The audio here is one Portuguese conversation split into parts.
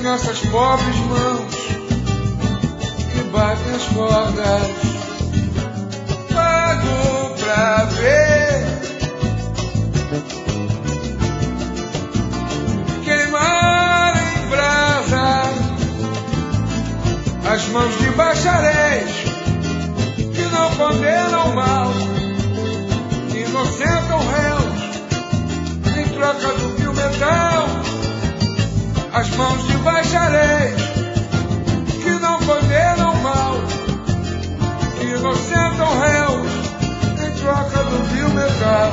nossas pobres mãos que batem as cordas. Pago pra ver queimar em brasa as mãos de bacharéis que não condenam mal, inocentam réus em troca do vil metal. As mãos de bacharéis que não condenam mal, inocentam réus em troca do vil metal.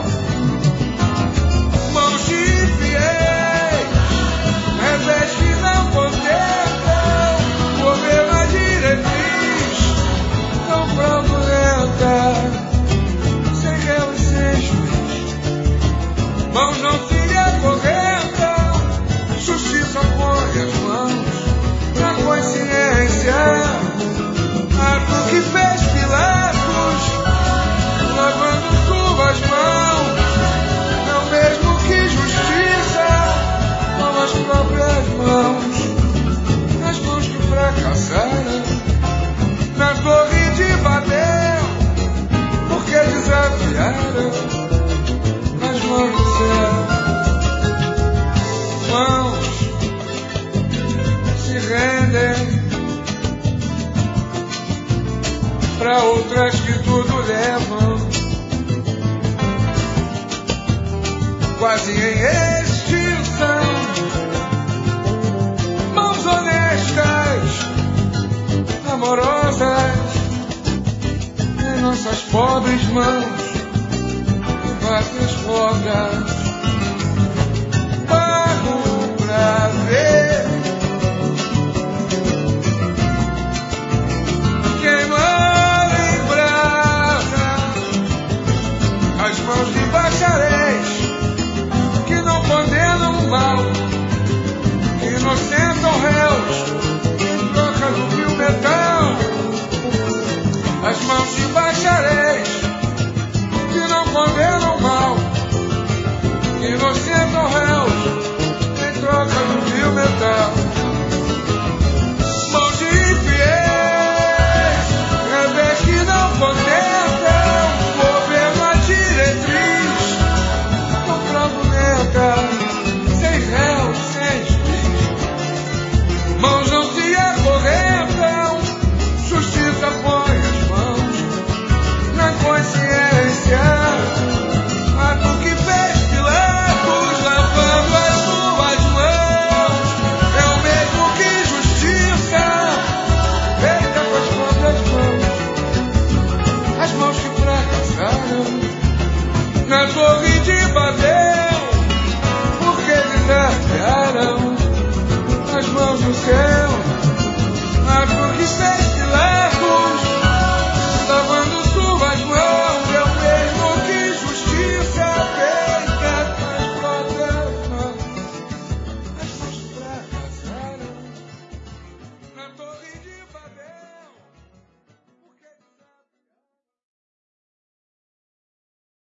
Mãos de fiéis, revés que não contemplam, governo a diretriz tão fraudulenta, sem réu e sem juiz. Mãos não se acorrentam, justiça põe as mãos na consciência. Ato que fez Pilatos, lavando suas mãos, não mesmo que justiça, com as próprias mãos, as mãos que fracassaram na torre de Babel, porque desafiaram as mãos do céu. Mãos se rendem para outras que tudo levam, quase em extinção. Mãos honestas, amorosas, em nossas pobres mãos que batem as cordas. Pago pra ver queimar em brasa as mãos de bacharéis que não condenam o mal, que inocentam réus em troca do vil metal. As mãos de bacharéis que não condenam o mal, que inocentam réus em troca do vil metal. Mãos de infiéis, revés que não contentam, governo a diretriz tão fraudulenta, sem réu, sem juiz. Mãos não se acorrentam, justiça põe as mãos na consciência. Ato que fez Pilatos, lavando as suas mãos, é o mesmo que justiça feita com as próprias mãos, as mãos que fracassaram na torre de Babel, porque desafiaram as mãos do céu. Ato que fez